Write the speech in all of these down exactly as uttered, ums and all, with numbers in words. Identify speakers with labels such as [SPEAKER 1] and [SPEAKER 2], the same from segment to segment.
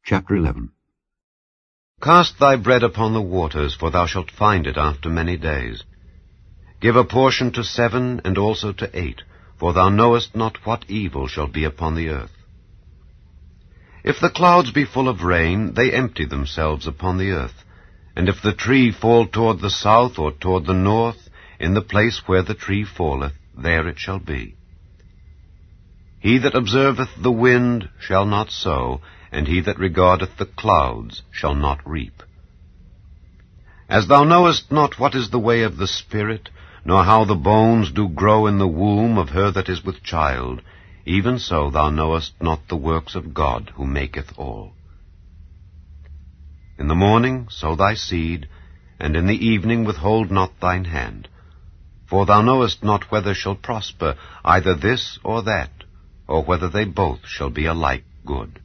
[SPEAKER 1] Chapter eleven.
[SPEAKER 2] Cast thy bread upon the waters, for thou shalt find it after many days. Give a portion to seven, and also to eight, for thou knowest not what evil shall be upon the earth. If the clouds be full of rain, they empty themselves upon the earth. And if the tree fall toward the south or toward the north, in the place where the tree falleth, there it shall be. He that observeth the wind shall not sow, and he that regardeth the clouds shall not reap. As thou knowest not what is the way of the Spirit, nor how the bones do grow in the womb of her that is with child, even so thou knowest not the works of God, who maketh all. In the morning sow thy seed, and in the evening withhold not thine hand. For thou knowest not whether shall prosper either this or that, or whether they both shall be alike good.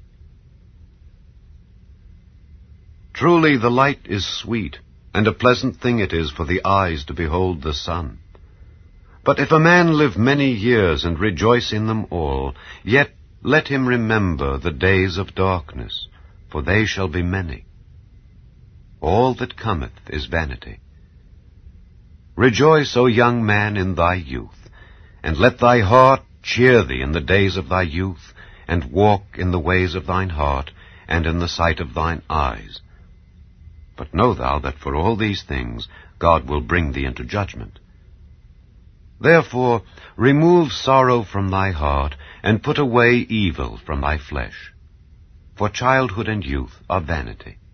[SPEAKER 2] Truly the light is sweet, and a pleasant thing it is for the eyes to behold the sun. But if a man live many years and rejoice in them all, yet let him remember the days of darkness, for they shall be many. All that cometh is vanity. Rejoice, O young man, in thy youth, and let thy heart cheer thee in the days of thy youth, and walk in the ways of thine heart, and in the sight of thine eyes. But know thou that for all these things God will bring thee into judgment. Therefore remove sorrow from thy heart, and put away evil from thy flesh. For childhood and youth are vanity.